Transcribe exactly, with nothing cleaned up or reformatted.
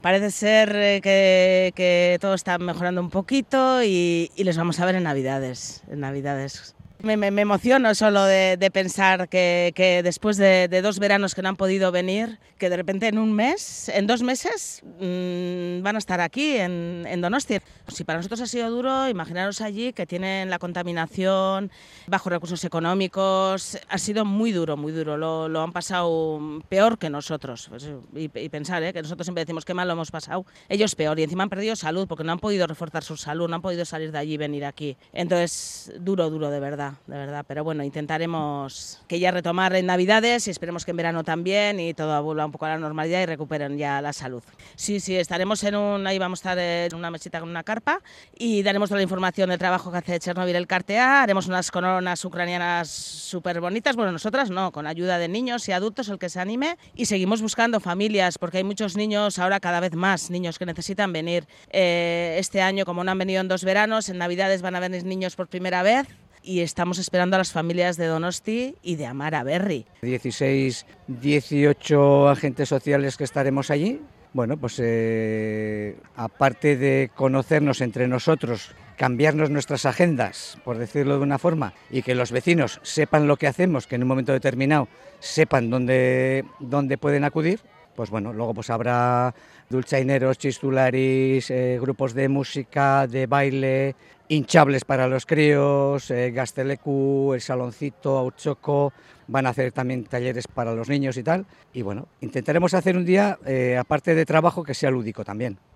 Parece ser eh, que, que todo está mejorando un poquito y, y les vamos a ver en Navidades, en Navidades. Me, me, me emociono solo de, de pensar que, que después de, de dos veranos que no han podido venir, que de repente en un mes, en dos meses, mmm, van a estar aquí en, en Donosti. Si para nosotros ha sido duro, imaginaros allí que tienen la contaminación, bajos recursos económicos, ha sido muy duro, muy duro, lo, lo han pasado peor que nosotros. Pues, y, y pensar ¿eh? que nosotros siempre decimos que mal lo hemos pasado, ellos peor, y encima han perdido salud porque no han podido reforzar su salud, no han podido salir de allí y venir aquí. Entonces, duro, duro de verdad. de verdad, pero bueno, intentaremos que ya retomar en Navidades y esperemos que en verano también y todo vuelva un poco a la normalidad y recuperen ya la salud. Sí, sí, estaremos en un, ahí vamos a estar en una mesita con una carpa y daremos toda la información del trabajo que hace Chernobyl el Cartea, haremos unas coronas ucranianas súper bonitas, bueno, nosotras no, con ayuda de niños y adultos, el que se anime, y seguimos buscando familias, porque hay muchos niños, ahora cada vez más niños que necesitan venir. Eh, este año, como no han venido en dos veranos, en Navidades van a venir niños por primera vez, y estamos esperando a las familias de Donosti y de Amara Berri. dieciséis, dieciocho agentes sociales que estaremos allí. Bueno, pues eh, aparte de conocernos entre nosotros, cambiarnos nuestras agendas, por decirlo de una forma, y que los vecinos sepan lo que hacemos, que en un momento determinado sepan dónde, dónde pueden acudir, pues bueno, luego pues habrá dulzaineros, chistularis, eh, grupos de música, de baile, hinchables para los críos, eh, Gazteleku, el saloncito, Autxoko, van a hacer también talleres para los niños y tal. Y bueno, intentaremos hacer un día, eh, aparte de trabajo, que sea lúdico también.